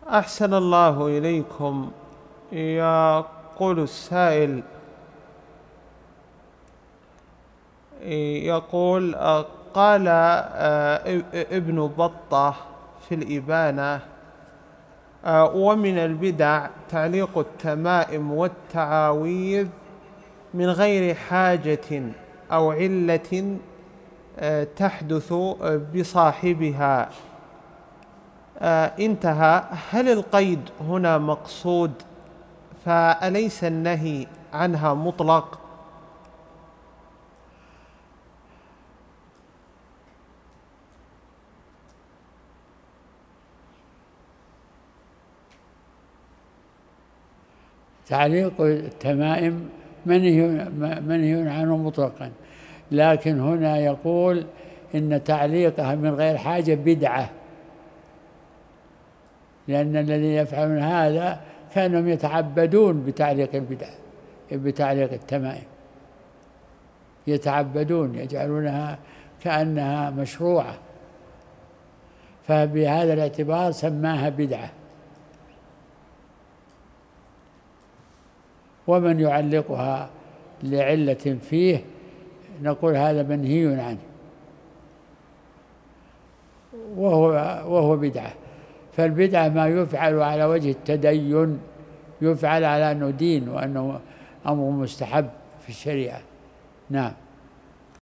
أحسن الله إليكم. يقول السائل، يقول قال ابن بطة في الإبانة: ومن البدع تعليق التمائم والتعاويذ من غير حاجة أو علة تحدث بصاحبها. انتهى. هل القيد هنا مقصود؟ فأليس النهي عنها مطلق؟ تعليق التمائم منهي عنه مطلقا، لكن هنا يقول إن تعليقها من غير حاجة بدعة، لأن الذين يفعلون هذا كانوا يتعبدون بتعليق التمائم، يتعبدون، يجعلونها كأنها مشروعة، فبهذا الاعتبار سماها بدعة. ومن يعلقها لعلة فيه نقول هذا منهي عنه وهو بدعة. فالبدعة ما يفعل على وجه التدين، يفعل على أنه دين وأنه أمر مستحب في الشريعة. نعم.